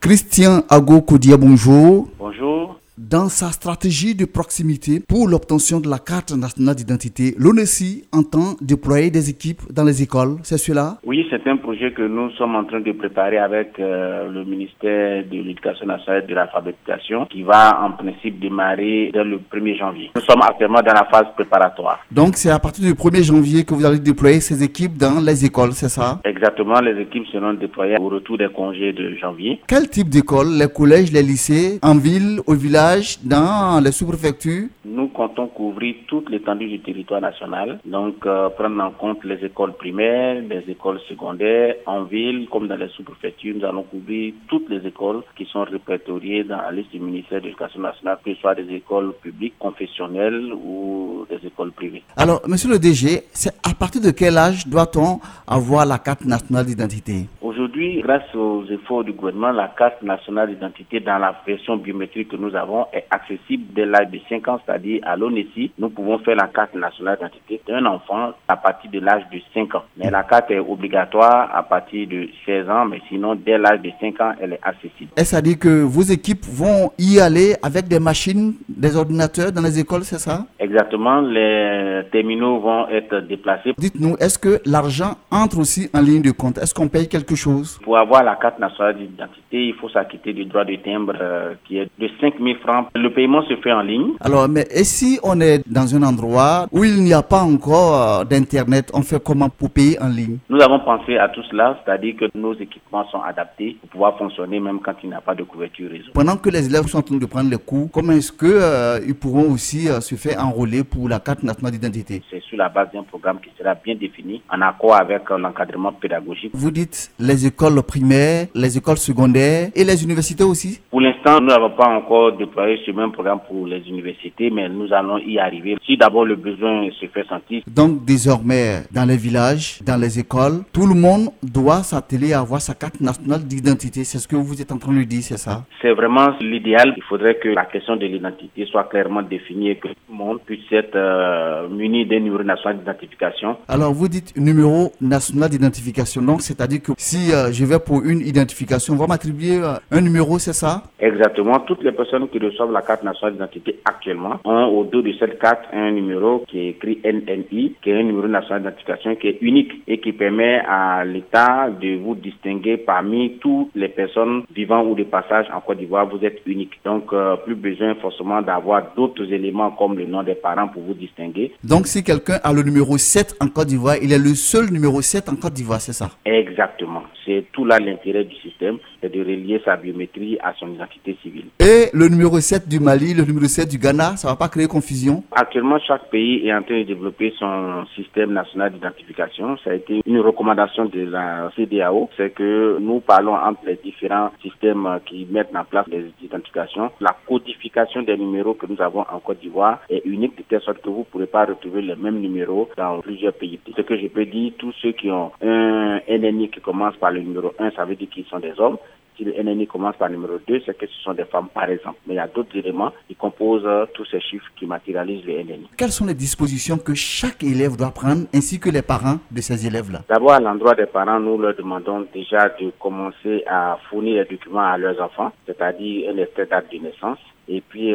Christian Ago Kodia, bonjour. Bonjour. Dans sa stratégie de proximité pour l'obtention de la carte nationale d'identité, l'ONESI entend déployer des équipes dans les écoles, c'est cela? Oui, c'est un projet que nous sommes en train de préparer avec le ministère de l'Éducation nationale et de l'alphabétisation qui va en principe démarrer dès le 1er janvier. Nous sommes actuellement dans la phase préparatoire. Donc c'est à partir du 1er janvier que vous allez déployer ces équipes dans les écoles, c'est ça? Exactement, les équipes seront déployées au retour des congés de janvier. Quel type d'école? Les collèges, les lycées, en ville, au village, dans les sous-préfectures? Nous comptons couvrir toute l'étendue du territoire national, donc prendre en compte les écoles primaires, les écoles secondaires, en ville comme dans les sous-préfectures. Nous allons couvrir toutes les écoles qui sont répertoriées dans la liste du ministère de l'Éducation nationale, que ce soit des écoles publiques, confessionnelles ou des écoles privées. Alors, monsieur le DG, c'est à partir de quel âge doit-on avoir la carte nationale d'identité? Aujourd'hui, grâce aux efforts du gouvernement, la carte nationale d'identité dans la version biométrique que nous avons est accessible dès l'âge de 5 ans, c'est-à-dire à l'ONESI. Nous pouvons faire la carte nationale d'identité d'un enfant à partir de l'âge de 5 ans. Mais la carte est obligatoire à partir de 16 ans, mais sinon, dès l'âge de 5 ans, elle est accessible. Est-ce à dire que vos équipes vont y aller avec des machines, des ordinateurs dans les écoles, c'est ça? Exactement, les terminaux vont être déplacés. Dites-nous, est-ce que l'argent entre aussi en ligne de compte? Est-ce qu'on paye quelque chose? Pour avoir la carte nationale d'identité, il faut s'acquitter du droit de timbre qui est de 5 000 francs. Le paiement se fait en ligne. Alors, mais et si on est dans un endroit où il n'y a pas encore d'internet, on fait comment pour payer en ligne? Nous avons pensé à tout cela, c'est-à-dire que nos équipements sont adaptés pour pouvoir fonctionner même quand il n'y a pas de couverture réseau. Pendant que les élèves sont en train de prendre les cours, comment est-ce que ils pourront aussi se faire enrôler pour la carte nationale d'identité? C'est sur la base d'un programme qui sera bien défini, en accord avec l'encadrement pédagogique. Vous dites les écoles primaires, les écoles secondaires et les universités aussi? Pour l'instant, nous n'avons pas encore déployé ce même programme pour les universités, mais nous allons y arriver. Si d'abord le besoin se fait sentir. Donc désormais, dans les villages, dans les écoles, tout le monde doit s'atteler à avoir sa carte nationale d'identité. C'est ce que vous êtes en train de dire, c'est ça? C'est vraiment l'idéal. Il faudrait que la question de l'identité soit clairement définie et que tout le monde puisse être muni d'un numéro national d'identification. Alors vous dites numéro national d'identification, donc c'est-à-dire que si je vais pour une identification, on va m'attribuer un numéro, c'est ça? Exactement. Toutes les personnes qui reçoivent la carte nationale d'identité actuellement ont au dos de cette carte un numéro qui est écrit NNI, qui est un numéro national d'identification qui est unique et qui permet à l'État de vous distinguer parmi toutes les personnes vivant ou de passage en Côte d'Ivoire. Vous êtes unique. Donc, plus besoin forcément d'avoir d'autres éléments comme le nom des parents pour vous distinguer. Donc, si quelqu'un a le numéro 7 en Côte d'Ivoire, il est le seul numéro 7 en Côte d'Ivoire, c'est ça? Exactement. C'est tout là l'intérêt du système, c'est de relier sa biométrie à son identité civile. Et le numéro 7 du Mali, le numéro 7 du Ghana, ça ne va pas créer confusion? Actuellement, chaque pays est en train de développer son système national d'identification. Ça a été une recommandation de la CEDEAO. C'est que nous parlons entre les différents systèmes qui mettent en place les identifications. La codification des numéros que nous avons en Côte d'Ivoire est unique de telle sorte que vous ne pourrez pas retrouver les mêmes numéros dans plusieurs pays. Ce que je peux dire, tous ceux qui ont un NNI qui commence par le numéro 1, ça veut dire qu'ils sont des hommes. Si le NNI commence par le numéro 2, c'est que ce sont des femmes, par exemple. Mais il y a d'autres éléments qui composent tous ces chiffres qui matérialisent le NNI. Quelles sont les dispositions que chaque élève doit prendre, ainsi que les parents de ces élèves-là? D'abord, à l'endroit des parents, nous leur demandons déjà de commencer à fournir les documents à leurs enfants, c'est-à-dire un extrait de date de naissance et puis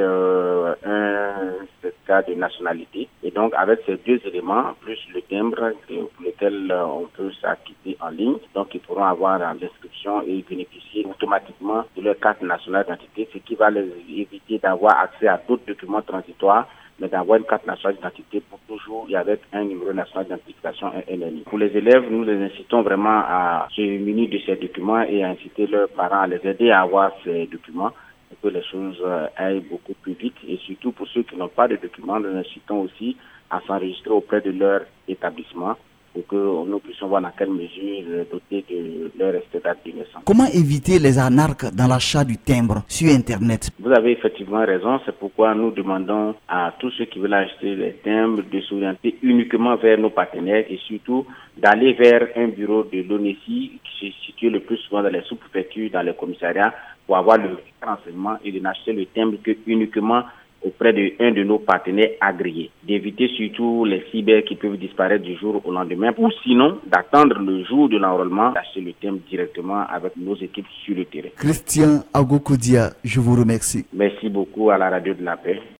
un certificat de nationalité. Et donc, avec ces deux éléments, plus le timbre pour lequel on peut s'acquitter en ligne, donc ils pourront avoir l'inscription et bénéficier automatiquement de leur carte nationale d'identité, ce qui va les éviter d'avoir accès à d'autres documents transitoires, mais d'avoir une carte nationale d'identité pour toujours et avec un numéro national d'identification, un NNI. Pour les élèves, nous les incitons vraiment à se munir de ces documents et à inciter leurs parents à les aider à avoir ces documents pour que les choses aillent beaucoup plus vite. Et surtout pour ceux qui n'ont pas de documents, nous les incitons aussi à s'enregistrer auprès de leur établissement pour que nous puissions voir dans quelle mesure doter de leur date de naissance. Comment éviter les arnaques dans l'achat du timbre sur Internet? Vous avez effectivement raison, c'est pourquoi nous demandons à tous ceux qui veulent acheter les timbres de s'orienter uniquement vers nos partenaires et surtout d'aller vers un bureau de l'ONESI qui se situe le plus souvent dans les sous-préfectures, dans les commissariats, pour avoir le renseignement et de n'acheter le timbre que uniquement auprès d'un de nos partenaires agréés, d'éviter surtout les cyber qui peuvent disparaître du jour au lendemain, ou sinon d'attendre le jour de l'enrôlement, d'acheter le thème directement avec nos équipes sur le terrain. Christian Agokoudia, je vous remercie. Merci beaucoup à la Radio de la Paix.